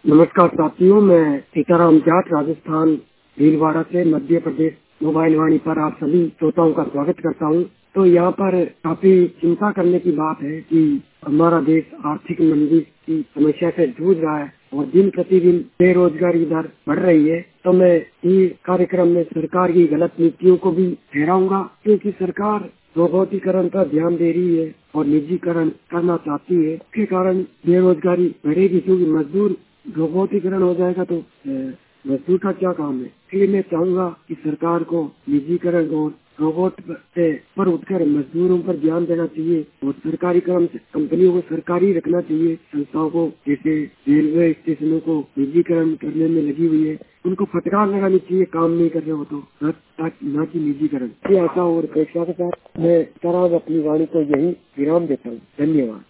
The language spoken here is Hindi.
नमस्कार साथियों, मैं सीताराम जाट राजस्थान भीलवाड़ा से मध्य प्रदेश मोबाइल वाणी पर आप सभी श्रोताओं का स्वागत करता हूं। तो यहाँ पर काफी चिंता करने की बात है कि हमारा देश आर्थिक मंदी की समस्या से जूझ रहा है और दिन प्रतिदिन बेरोजगारी दर बढ़ रही है। तो मैं इस कार्यक्रम में सरकार की गलत नीतियों को भी ठहराऊंगा, क्योंकि सरकार रोबोटीकरण पर ध्यान दे रही है और निजीकरण करना चाहती है। इसके कारण बेरोजगारी बढ़ेगी, क्योंकि मजदूर रोबोटीकरण हो जाएगा तो मजदूर का क्या काम है। इसलिए मैं चाहूंगा कि सरकार को निजीकरण और रोबोट पर उठकर मजदूरों पर ध्यान देना चाहिए और सरकारी कंपनियों को सरकारी रखना चाहिए। संस्थाओं को जैसे रेलवे स्टेशनों को निजीकरण करने में लगी हुई है, उनको फटकार लगानी चाहिए काम नहीं कर रहे हो तो, न कि निजीकरण। ये आशा और अपेक्षा के साथ मैं तरह अपनी वाणी को यही विराम देता हूँ। धन्यवाद।